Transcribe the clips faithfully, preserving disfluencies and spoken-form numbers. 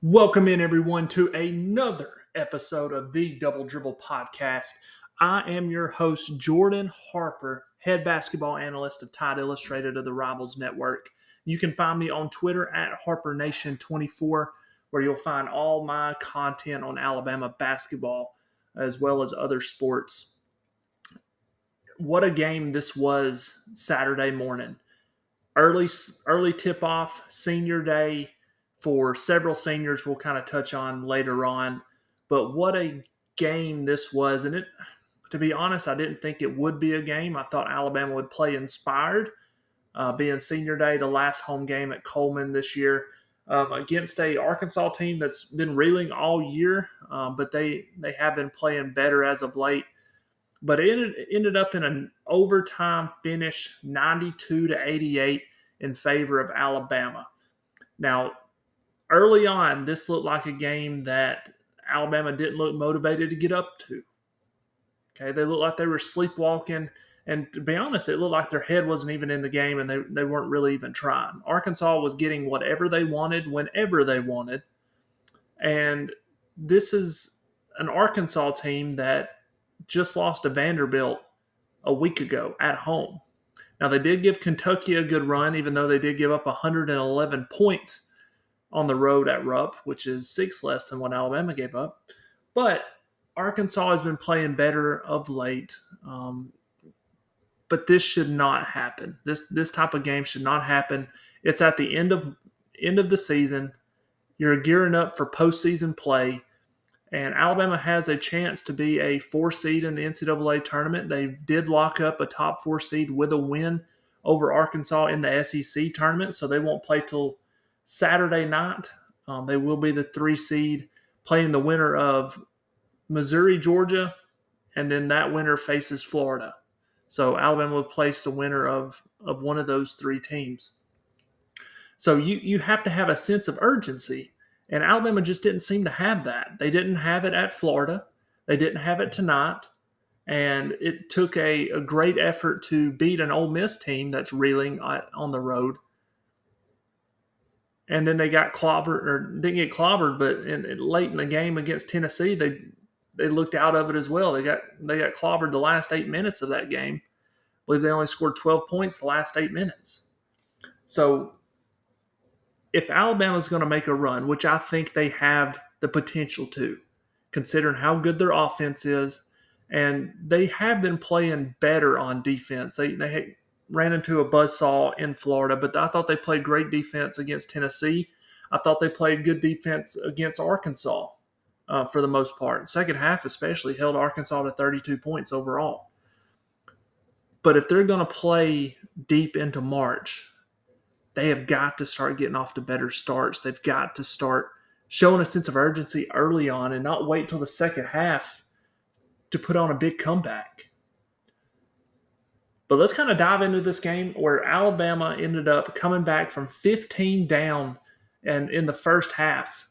Welcome in, everyone, to another episode of the Double Dribble Podcast. I am your host, Jordan Harper, head basketball analyst of Tide Illustrated of the Rivals Network. You can find me on Twitter at Harper Nation twenty-four, where you'll find all my content on Alabama basketball as well as other sports. What a game this was Saturday morning. Early, early tip-off, senior day for several seniors we'll kind of touch on later on. But what a game this was. And it, to be honest, I didn't think it would be a game. I thought Alabama would play inspired, uh, being senior day, the last home game at Coleman this year, um, against a Arkansas team that's been reeling all year, um, but they, they have been playing better as of late. But it ended, ended up in an overtime finish, ninety-two to eighty-eight in favor of Alabama. Now, early on, this looked like a game that Alabama didn't look motivated to get up to. Okay, they looked like they were sleepwalking, and to be honest, it looked like their head wasn't even in the game, and they, they weren't really even trying. Arkansas was getting whatever they wanted, whenever they wanted, and this is an Arkansas team that just lost to Vanderbilt a week ago at home. Now, they did give Kentucky a good run, even though they did give up one hundred eleven points on the road at Rupp, which is six less than what Alabama gave up. But Arkansas has been playing better of late. Um, but this should not happen. This this type of game should not happen. It's at the end of end of the season. You're gearing up for postseason play. And Alabama has a chance to be a four seed in the N C double A tournament. They did lock up a top four seed with a win over Arkansas in the S E C tournament, so they won't play till Saturday night. Um, they will be the three seed, playing the winner of Missouri, Georgia, and then that winner faces Florida. So Alabama will place the winner of, of one of those three teams. So you, you have to have a sense of urgency. And Alabama just didn't seem to have that. They didn't have it at Florida. They didn't have it tonight. And it took a, a great effort to beat an Ole Miss team that's reeling on the road. And then they got clobbered, or didn't get clobbered, but in, in, late in the game against Tennessee, they they looked out of it as well. They got they got clobbered the last eight minutes of that game. I believe they only scored twelve points the last eight minutes. So if Alabama's going to make a run, which I think they have the potential to, considering how good their offense is, and they have been playing better on defense. They they ran into a buzzsaw in Florida, but I thought they played great defense against Tennessee. I thought they played good defense against Arkansas uh, for the most part. Second half especially held Arkansas to thirty-two points overall. But if they're going to play deep into March, they have got to start getting off to better starts. They've got to start showing a sense of urgency early on and not wait till the second half to put on a big comeback. But let's kind of dive into this game where Alabama ended up coming back from fifteen down and in the first half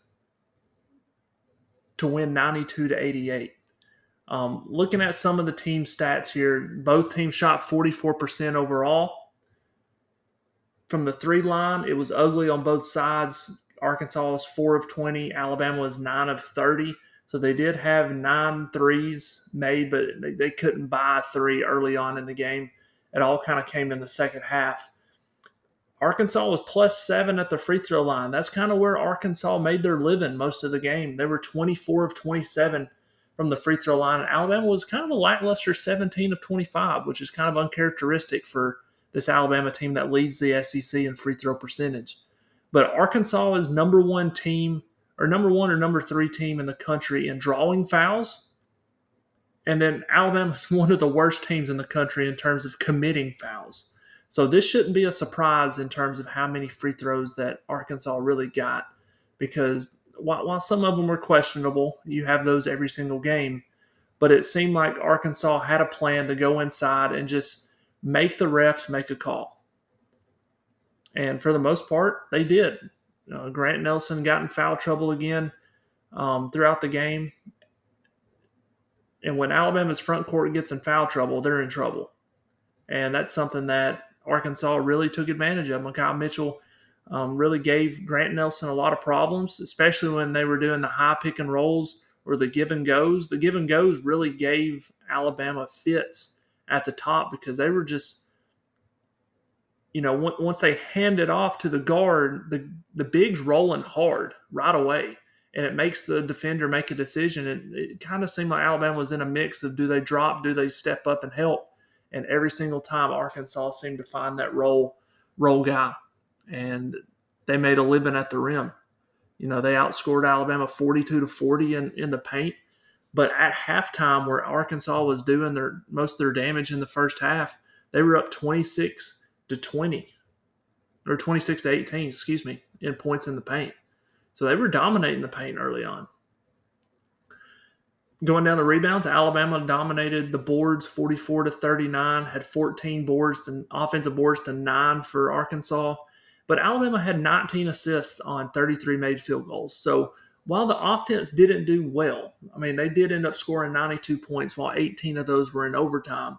to win ninety-two to eighty-eight. Um, looking at some of the team stats here, both teams shot forty-four percent overall. From the three line, it was ugly on both sides. Arkansas was four of twenty. Alabama was nine of thirty. So they did have nine threes made, but they, they couldn't buy a three early on in the game. It all kind of came in the second half. Arkansas was plus seven at the free throw line. That's kind of where Arkansas made their living most of the game. They were twenty-four of twenty-seven from the free throw line. And Alabama was kind of a lackluster seventeen of twenty-five, which is kind of uncharacteristic for this Alabama team that leads the S E C in free throw percentage. But Arkansas is number one team, or number one or number three team in the country in drawing fouls. And then Alabama is one of the worst teams in the country in terms of committing fouls. So this shouldn't be a surprise in terms of how many free throws that Arkansas really got, because while, while some of them were questionable, you have those every single game, but it seemed like Arkansas had a plan to go inside and just make the refs make a call. And for the most part, they did. Uh, Grant Nelson got in foul trouble again um, throughout the game. And when Alabama's front court gets in foul trouble, they're in trouble. And that's something that Arkansas really took advantage of. Makai Mitchell Um, really gave Grant Nelson a lot of problems, especially when they were doing the high pick and rolls or the give and goes. The give and goes really gave Alabama fits at the top because they were just, you know, once they hand it off to the guard, the, the big's rolling hard right away. And it makes the defender make a decision. And it kind of seemed like Alabama was in a mix of do they drop, do they step up and help? And every single time Arkansas seemed to find that roll, roll guy. And they made a living at the rim. You know, they outscored Alabama forty-two to forty in, in the paint. But at halftime, where Arkansas was doing their most of their damage in the first half, they were up twenty-six to twenty, or twenty-six to eighteen, excuse me, in points in the paint. So they were dominating the paint early on. Going down the rebounds, Alabama dominated the boards forty-four to thirty-nine, had fourteen boards and offensive boards to nine for Arkansas. But Alabama had nineteen assists on thirty-three made field goals. So while the offense didn't do well, I mean, they did end up scoring ninety-two points while eighteen of those were in overtime.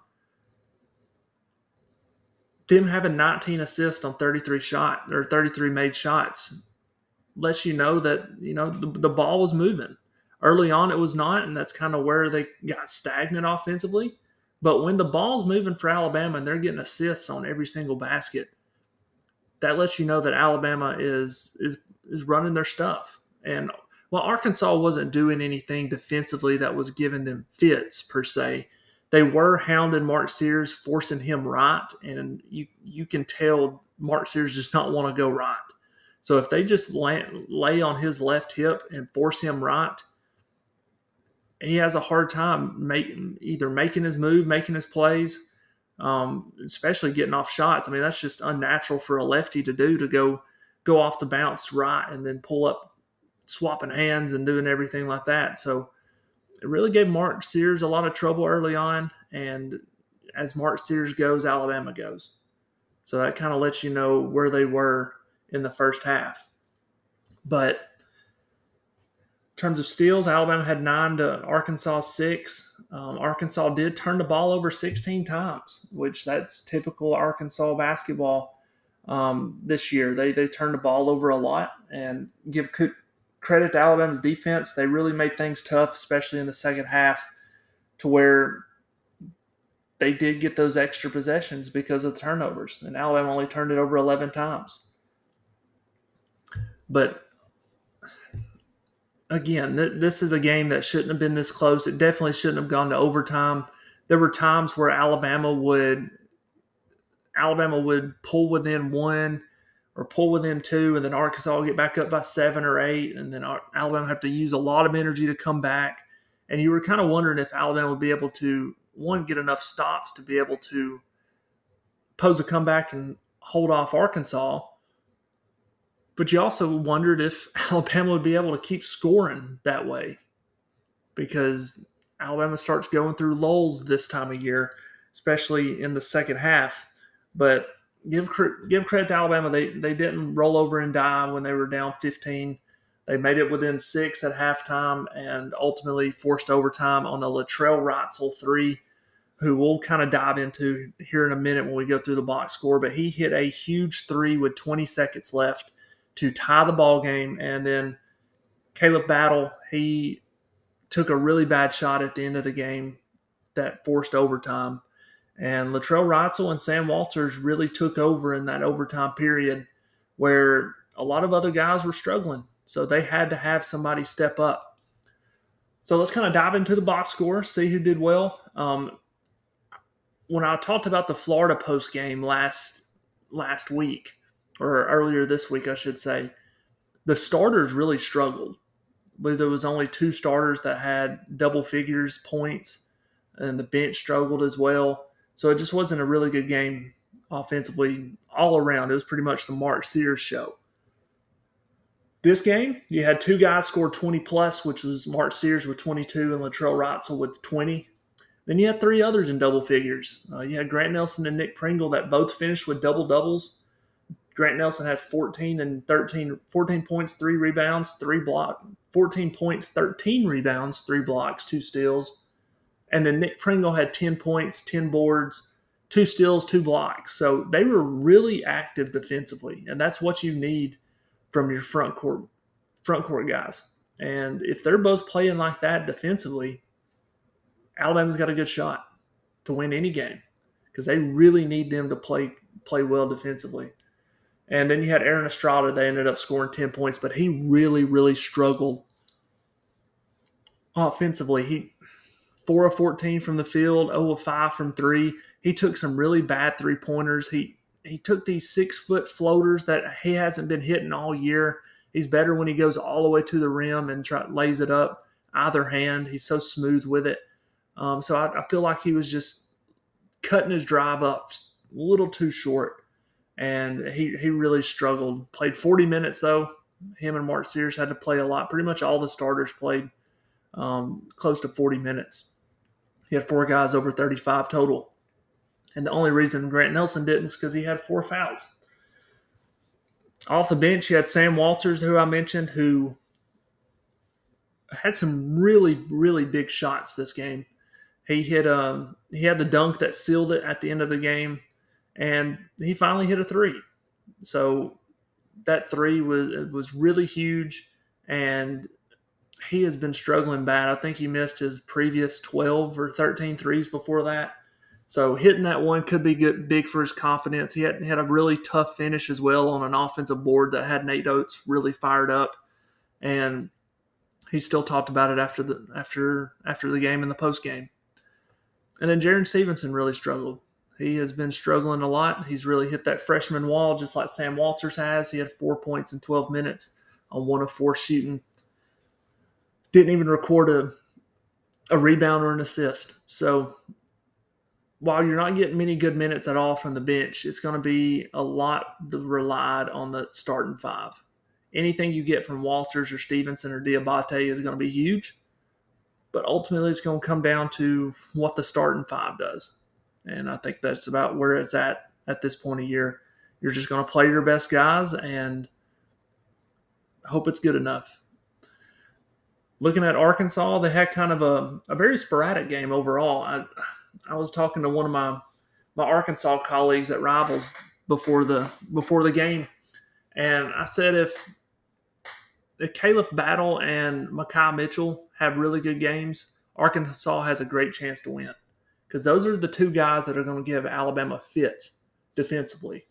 Them having nineteen assists on thirty-three shot or thirty-three made shots lets you know that, you know, the, the ball was moving. Early on, it was not, and that's kind of where they got stagnant offensively. But when the ball's moving for Alabama and they're getting assists on every single basket, that lets you know that Alabama is is is running their stuff. And while Arkansas wasn't doing anything defensively that was giving them fits per se, they were hounding Mark Sears, forcing him right, and you you can tell Mark Sears does not want to go right. So if they just lay, lay on his left hip and force him right, he has a hard time making either making his move, making his plays, um, especially getting off shots. I mean, that's just unnatural for a lefty to do, to go go off the bounce right and then pull up, swapping hands and doing everything like that. So it really gave Mark Sears a lot of trouble early on. And as Mark Sears goes, Alabama goes. So that kind of lets you know where they were in the first half. But in terms of steals, Alabama had nine to Arkansas six. Um, Arkansas did turn the ball over sixteen times, which that's typical Arkansas basketball um, this year. They they turned the ball over a lot, and give credit to Alabama's defense. They really made things tough, especially in the second half, to where they did get those extra possessions because of the turnovers. And Alabama only turned it over eleven times. But again, th- this is a game that shouldn't have been this close. It definitely shouldn't have gone to overtime. There were times where Alabama would Alabama would pull within one or pull within two, and then Arkansas would get back up by seven or eight, and then Alabama have to use a lot of energy to come back. And you were kind of wondering if Alabama would be able to, one, get enough stops to be able to pose a comeback and hold off Arkansas. But you also wondered if Alabama would be able to keep scoring that way, because Alabama starts going through lulls this time of year, especially in the second half. But give give credit to Alabama. They, they didn't roll over and die when they were down fifteen. They made it within six at halftime and ultimately forced overtime on a Latrell Wrightsell three, who we'll kind of dive into here in a minute when we go through the box score. But he hit a huge three with twenty seconds left to tie the ball game. And then Caleb Battle, he took a really bad shot at the end of the game that forced overtime. And Latrell Wrightsell and Sam Walters really took over in that overtime period where a lot of other guys were struggling. So they had to have somebody step up. So let's kind of dive into the box score, see who did well. Um, when I talked about the Florida post game last last week, or earlier this week, I should say, the starters really struggled. I believe there was only two starters that had double figures points, and the bench struggled as well. So it just wasn't a really good game offensively all around. It was pretty much the Mark Sears show. This game, you had two guys score twenty plus, which was Mark Sears with twenty-two and Latrell Wrightsell with twenty. Then you had three others in double figures. Uh, you had Grant Nelson and Nick Pringle that both finished with double doubles. Grant Nelson had fourteen and thirteen, fourteen points, three rebounds, three blocks, fourteen points, thirteen rebounds, three blocks, two steals. And then Nick Pringle had ten points, ten boards, two steals, two blocks. So they were really active defensively, and that's what you need from your front court front court guys. And if they're both playing like that defensively, Alabama's got a good shot to win any game because they really need them to play play well defensively. And then you had Aaron Estrada. They ended up scoring ten points, but he really, really struggled offensively. He four of fourteen from the field, zero of five from three. He took some really bad three-pointers. He he took these six-foot floaters that he hasn't been hitting all year. He's better when he goes all the way to the rim and try, lays it up either hand. He's so smooth with it. Um, so I, I feel like he was just cutting his drive up a little too short, and he, he really struggled. Played forty minutes, though. Him and Mark Sears had to play a lot. Pretty much all the starters played um, close to forty minutes. He had four guys over thirty-five total. And the only reason Grant Nelson didn't is because he had four fouls. Off the bench, you had Sam Walters, who I mentioned, who had some really, really big shots this game. He hit um he had the dunk that sealed it at the end of the game, and he finally hit a three. So that three was was really huge, and he has been struggling bad. I think he missed his previous twelve or thirteen threes before that. So hitting that one could be good, big for his confidence. He had, had a really tough finish as well on an offensive board that had Nate Oates really fired up, and he still talked about it after the after after the game and the post game. And then Jaron Stevenson really struggled. He has been struggling a lot. He's really hit that freshman wall just like Sam Walters has. He had four points in twelve minutes on one of four shooting. Didn't even record a, a rebound or an assist. So while you're not getting many good minutes at all from the bench, it's going to be a lot relied on the starting five. Anything you get from Walters or Stevenson or Diabate is going to be huge, but ultimately it's going to come down to what the starting five does. And I think that's about where it's at at this point of year. You're just going to play your best guys and hope it's good enough. Looking at Arkansas, they had kind of a, a very sporadic game overall. I, I was talking to one of my my Arkansas colleagues at Rivals before the before the game, and I said if if Caleb Battle and Makai Mitchell have really good games, Arkansas has a great chance to win, because those are the two guys that are going to give Alabama fits defensively.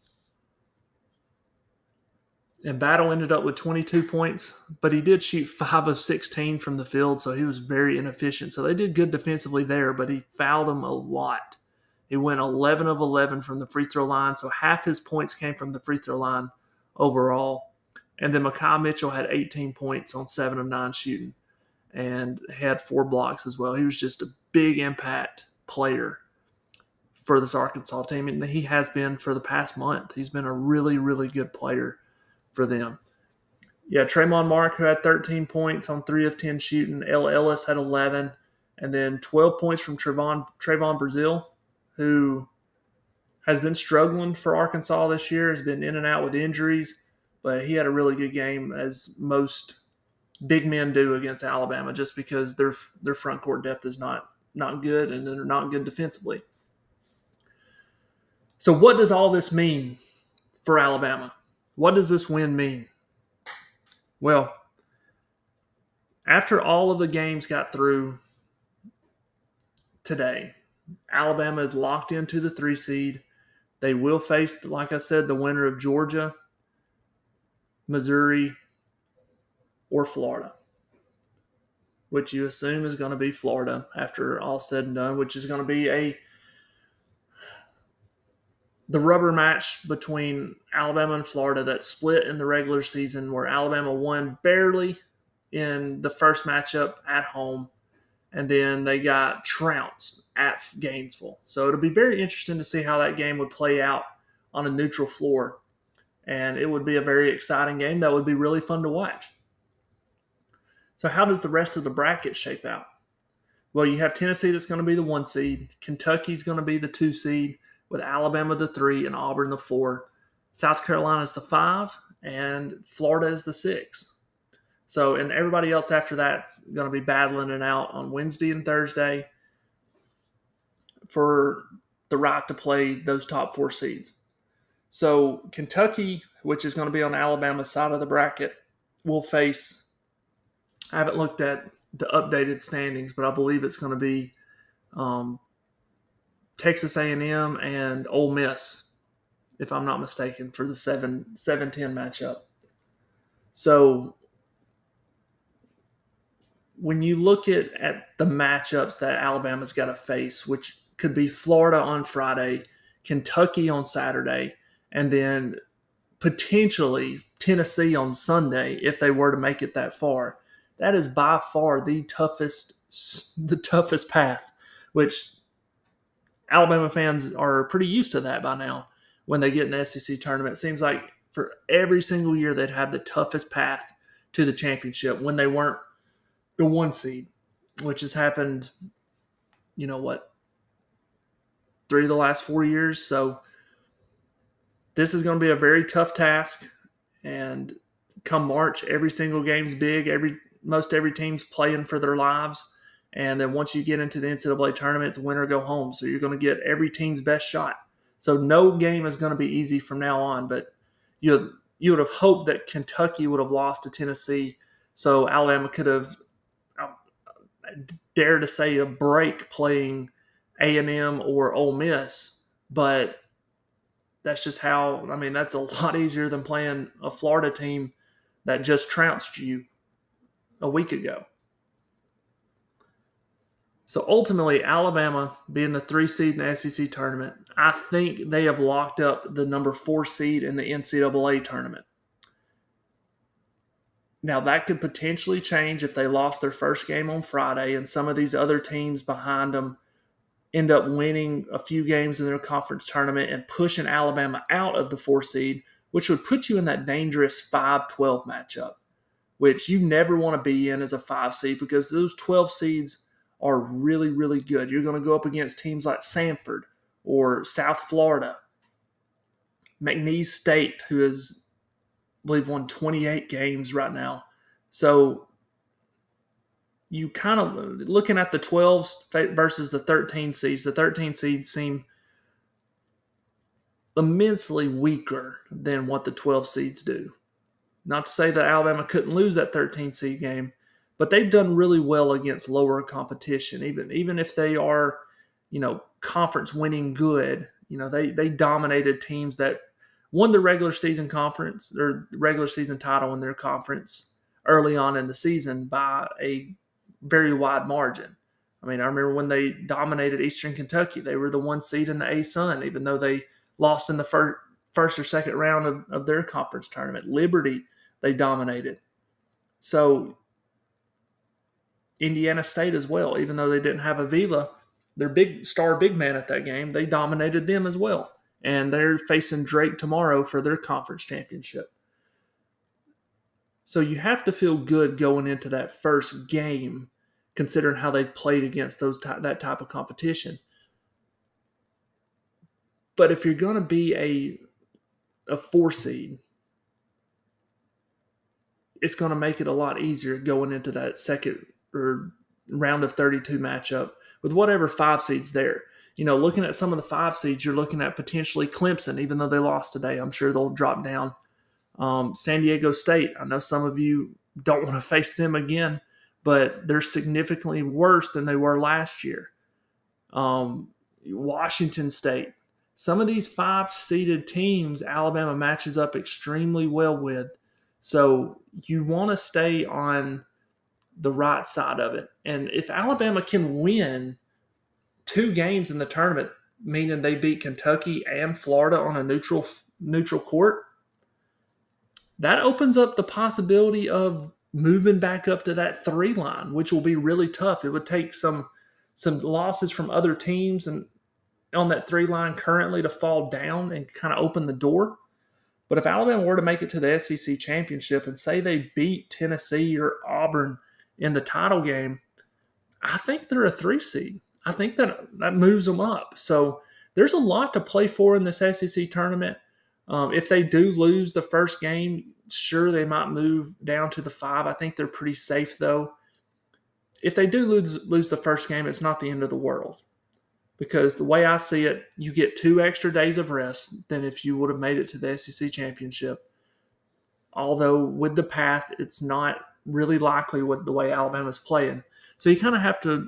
And Battle ended up with twenty-two points, but he did shoot five of sixteen from the field, so he was very inefficient. So they did good defensively there, but he fouled them a lot. He went eleven of eleven from the free throw line, so half his points came from the free throw line overall. And then Makai Mitchell had eighteen points on seven of nine shooting and had four blocks as well. He was just a big impact player for this Arkansas team, and he has been for the past month. He's been a really, really good player for them. Yeah, Tremont Mark, who had thirteen points on three of ten shooting. El Ellis had eleven. And then twelve points from Trayvon, Trayvon Brazil, who has been struggling for Arkansas this year, has been in and out with injuries, but he had a really good game, as most big men do against Alabama, just because their their front court depth is not, not good, and they're not good defensively. So what does all this mean for Alabama? What does this win mean? Well, after all of the games got through today, Alabama is locked into the three seed. They will face, like I said, the winner of Georgia, Missouri, or Florida, which you assume is going to be Florida after all said and done, which is going to be a the rubber match between Alabama and Florida that split in the regular season, where Alabama won barely in the first matchup at home, and then they got trounced at Gainesville. So it'll be very interesting to see how that game would play out on a neutral floor, and it would be a very exciting game that would be really fun to watch. So how does the rest of the bracket shape out? Well, you have Tennessee that's going to be the one seed. Kentucky's going to be the two seed, with Alabama the three and Auburn the four. South Carolina is the five, and Florida is the six. So, and everybody else after that's going to be battling it out on Wednesday and Thursday. For the right to play those top four seeds. So Kentucky, which is going to be on Alabama's side of the bracket, will face, I haven't looked at the updated standings, but I believe it's going to be um, Texas A and M and Ole Miss, if I'm not mistaken, for the seven ten matchup. So when you look at, at the matchups that Alabama's got to face, which could be Florida on Friday, Kentucky on Saturday, and then potentially Tennessee on Sunday if they were to make it that far, that is by far the toughest the toughest path, which Alabama fans are pretty used to that by now when they get an S E C tournament. It seems like for every single year they'd have the toughest path to the championship when they weren't the one seed, which has happened, you know what, three of the last four years. So this is going to be a very tough task, and come March, every single game's big. Every most every team's playing for their lives, and then once you get into the N C double A tournament, it's win or go home. So you're going to get every team's best shot. So no game is going to be easy from now on. But you you would have hoped that Kentucky would have lost to Tennessee, so Alabama could have, I dare to say, a break playing A and M or Ole Miss, but that's just how, I mean, that's a lot easier than playing a Florida team that just trounced you a week ago. So ultimately, Alabama being the three seed in the S E C tournament, I think they have locked up the number four seed in the N C double A tournament. Now, that could potentially change if they lost their first game on Friday and some of these other teams behind them end up winning a few games in their conference tournament and pushing Alabama out of the four seed, which would put you in that dangerous five twelve matchup, which you never want to be in as a five seed because those twelve seeds are really, really good. You're going to go up against teams like Samford or South Florida, McNeese State, who has, I believe, won twenty-eight games right now. So you kind of, looking at the twelves versus the thirteen seeds, the thirteen seeds seem immensely weaker than what the twelve seeds do. Not to say that Alabama couldn't lose that thirteen seed game, but they've done really well against lower competition. Even, even if they are, you know, conference winning good, you know, they, they dominated teams that won the regular season conference or regular season title in their conference early on in the season by a very wide margin. I mean, I remember when they dominated Eastern Kentucky, they were the one seed in the A-Sun, even though they lost in the fir- first or second round of, of their conference tournament. Liberty, they dominated. So Indiana State as well, even though they didn't have Avila, their big star big man at that game, they dominated them as well. And they're facing Drake tomorrow for their conference championship. So you have to feel good going into that first game, considering how they've played against those ty- that type of competition. But if you're going to be a a four seed, it's going to make it a lot easier going into that second or round of thirty-two matchup with whatever five seeds there. You know, looking at some of the five seeds, you're looking at potentially Clemson, even though they lost today. I'm sure they'll drop down. Um, San Diego State, I know some of you don't want to face them again, but they're significantly worse than they were last year. Um, Washington State. Some of these five-seeded teams, Alabama matches up extremely well with. So you want to stay on the right side of it. And if Alabama can win two games in the tournament, meaning they beat Kentucky and Florida on a neutral neutral court, that opens up the possibility of moving back up to that three line, which will be really tough. It would take some some losses from other teams and on that three line currently to fall down and kind of open the door. But if Alabama were to make it to the S E C championship and say they beat Tennessee or Auburn in the title game, I think they're a three seed. I think that that moves them up. So there's a lot to play for in this S E C tournament. Um, if they do lose the first game, sure, they might move down to the five. I think they're pretty safe, though. If they do lose, lose the first game, it's not the end of the world. because the way I see it, you get two extra days of rest than if you would have made it to the S E C championship. Although with the path, it's not really likely with the way Alabama's playing. So you kind of have to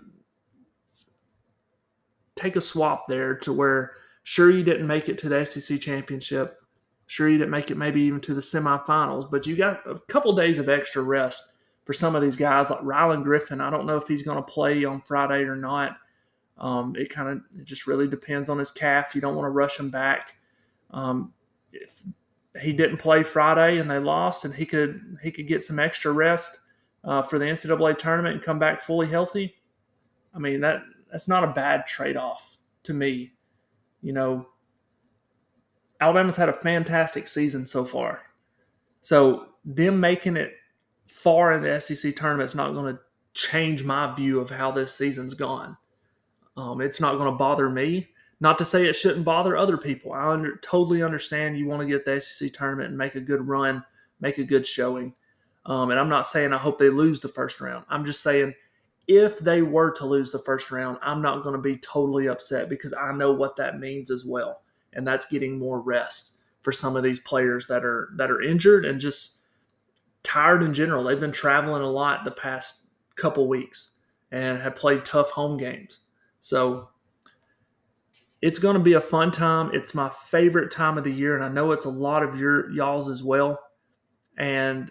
take a swap there to where, sure, you didn't make it to the S E C championship. Sure, you didn't make it maybe even to the semifinals, but you got a couple days of extra rest for some of these guys like Rylan Griffin. I don't know if he's going to play on Friday or not. Um, it kind of it just really depends on his calf. You don't want to rush him back. Um, if he didn't play Friday and they lost, and he could he could get some extra rest uh, for the N C double A tournament and come back fully healthy. I mean, that that's not a bad trade-off to me. You know, Alabama's had a fantastic season so far. So them making it far in the S E C tournament is not going to change my view of how this season's gone. Um, it's not going to bother me. Not to say it shouldn't bother other people. I under, totally understand you want to get the S E C tournament and make a good run, make a good showing. Um, and I'm not saying I hope they lose the first round. I'm just saying if they were to lose the first round, I'm not going to be totally upset because I know what that means as well. And that's getting more rest for some of these players that are that are injured and just tired in general. They've been traveling a lot the past couple weeks and have played tough home games. So it's going to be a fun time. It's my favorite time of the year, and I know it's a lot of your y'all's as well. And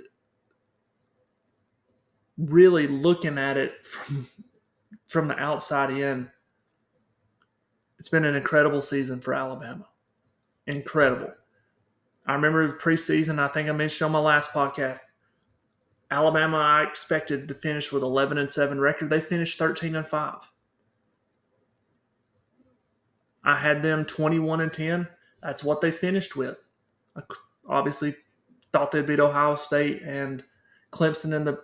really looking at it from, from the outside in, it's been an incredible season for Alabama. Incredible. I remember the preseason, I think I mentioned on my last podcast, Alabama, I expected to finish with eleven and seven record. They finished thirteen and five. I had them twenty-one and ten. That's what they finished with. I obviously thought they'd beat Ohio State and Clemson in the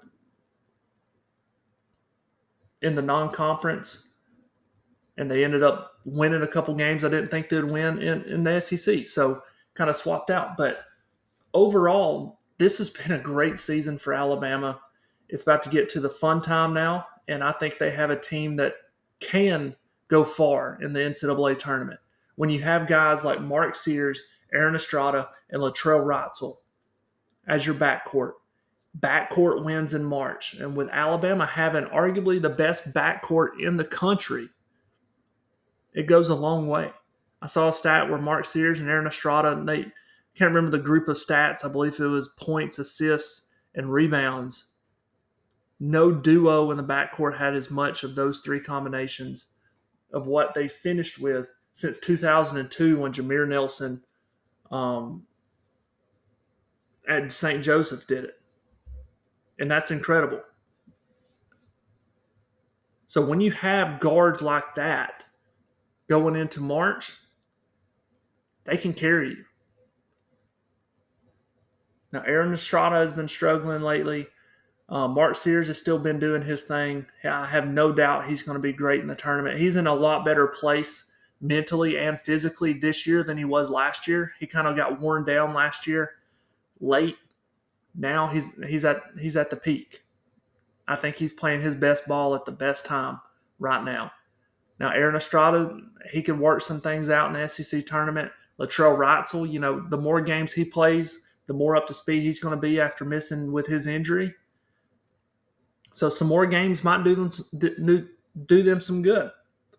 in the non-conference, and they ended up winning a couple games I didn't think they'd win in, in the S E C. So kind of swapped out. But overall, this has been a great season for Alabama. It's about to get to the fun time now, and I think they have a team that can go far in the N C double A tournament. When you have guys like Mark Sears, Aaron Estrada, and Latrell Wrightsell as your backcourt, backcourt wins in March. And with Alabama having arguably the best backcourt in the country, it goes a long way. I saw a stat where Mark Sears and Aaron Estrada, and they can't remember the group of stats. I believe it was points, assists, and rebounds. No duo in the backcourt had as much of those three combinations of what they finished with since two thousand two when Jameer Nelson um, at Saint Joseph did it. And that's incredible. So when you have guards like that going into March, they can carry you. Now, Aaron Estrada has been struggling lately. Uh, Mark Sears has still been doing his thing. I have no doubt he's going to be great in the tournament. He's in a lot better place mentally and physically this year than he was last year. He kind of got worn down last year late. Now he's he's at he's at the peak. I think he's playing his best ball at the best time right now. Now, Aaron Estrada, he can work some things out in the S E C tournament. Latrell Wrightsell, you know, the more games he plays, the more up to speed he's going to be after missing with his injury. So some more games might do them do them some good.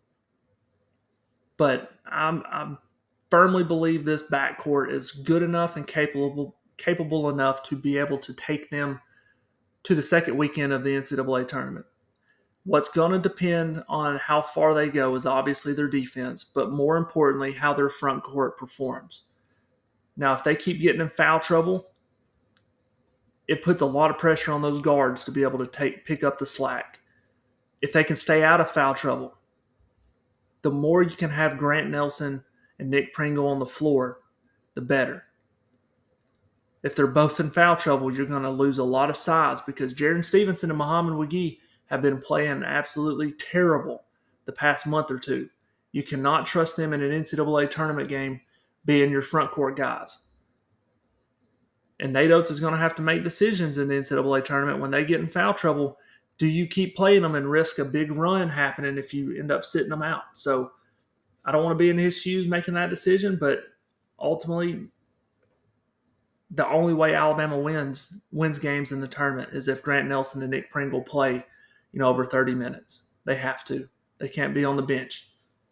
But I'm, I firmly believe this backcourt is good enough and capable capable enough to be able to take them to the second weekend of the N C double A tournament. What's going to depend on how far they go is obviously their defense, but more importantly, how their front court performs. Now, if they keep getting in foul trouble, it puts a lot of pressure on those guards to be able to take pick up the slack. If they can stay out of foul trouble, the more you can have Grant Nelson and Nick Pringle on the floor, the better. If they're both in foul trouble, you're going to lose a lot of size because Jaron Stevenson and Muhammad Wagee have been playing absolutely terrible the past month or two. You cannot trust them in an N C double A tournament game being your front court guys. And Nate Oates is going to have to make decisions in the N C double A tournament when they get in foul trouble. Do you keep playing them and risk a big run happening if you end up sitting them out? So I don't want to be in his shoes making that decision, but ultimately, the only way Alabama wins wins games in the tournament is if Grant Nelson and Nick Pringle play, you know, over thirty minutes. They have to. They can't be on the bench.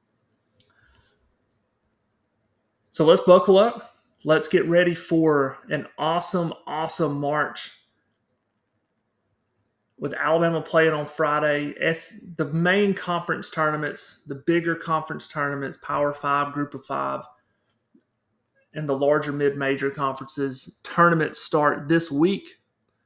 So let's buckle up. Let's get ready for an awesome, awesome March with Alabama playing on Friday. S, the main conference tournaments, the bigger conference tournaments, Power Five, Group of Five, and the larger mid-major conferences, tournaments start this week,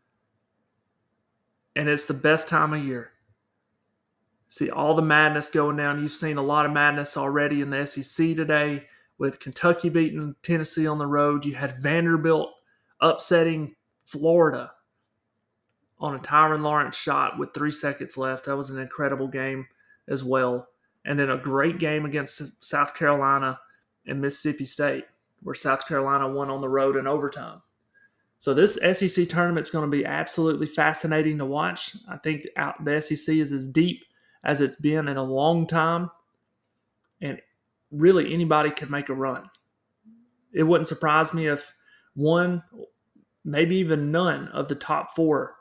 and it's the best time of year. See all the madness going down. You've seen a lot of madness already in the S E C today with Kentucky beating Tennessee on the road. You had Vanderbilt upsetting Florida on a Tyron Lawrence shot with three seconds left. That was an incredible game as well. And then a great game against South Carolina and Mississippi State, where South Carolina won on the road in overtime. So this S E C tournament is going to be absolutely fascinating to watch. I think the S E C is as deep as it's been in a long time, and really anybody could make a run. It wouldn't surprise me if one, maybe even none of the top four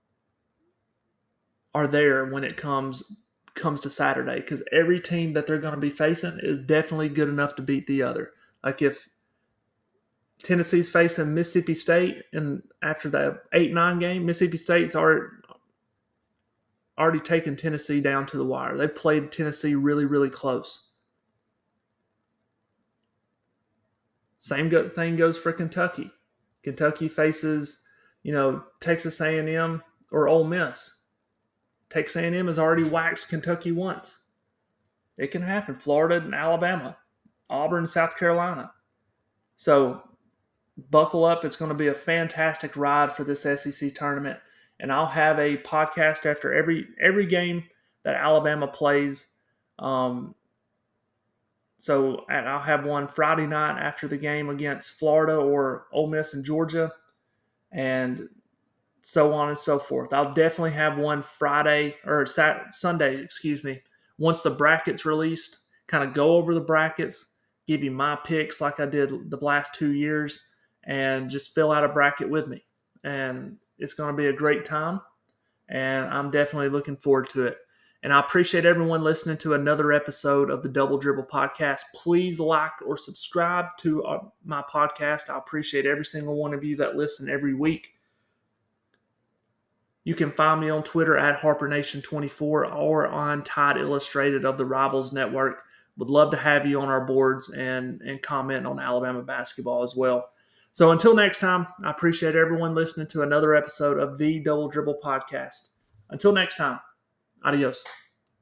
are there when it comes comes to Saturday, because every team that they're going to be facing is definitely good enough to beat the other. Like if Tennessee's facing Mississippi State, and after the eight nine game, Mississippi State's already, already taken Tennessee down to the wire. They've played Tennessee really, really close. Same go- thing goes for Kentucky. Kentucky faces, you know, Texas A and M or Ole Miss. Texas A and M has already waxed Kentucky once. It can happen. Florida and Alabama, Auburn, South Carolina. So buckle up. It's going to be a fantastic ride for this S E C tournament. And I'll have a podcast after every every game that Alabama plays. Um, so and I'll have one Friday night after the game against Florida or Ole Miss and Georgia, and so on and so forth. I'll definitely have one Friday or Saturday, Sunday, excuse me, once the brackets released, kind of go over the brackets, give you my picks like I did the last two years, and just fill out a bracket with me. And it's going to be a great time, and I'm definitely looking forward to it. And I appreciate everyone listening to another episode of the Double Dribble Podcast. Please like or subscribe to uh, my podcast. I appreciate every single one of you that listen every week. You can find me on Twitter at Harper Nation twenty-four or on Tide Illustrated of the Rivals Network. Would love to have you on our boards and, and comment on Alabama basketball as well. So until next time, I appreciate everyone listening to another episode of the Double Dribble Podcast. Until next time, adios.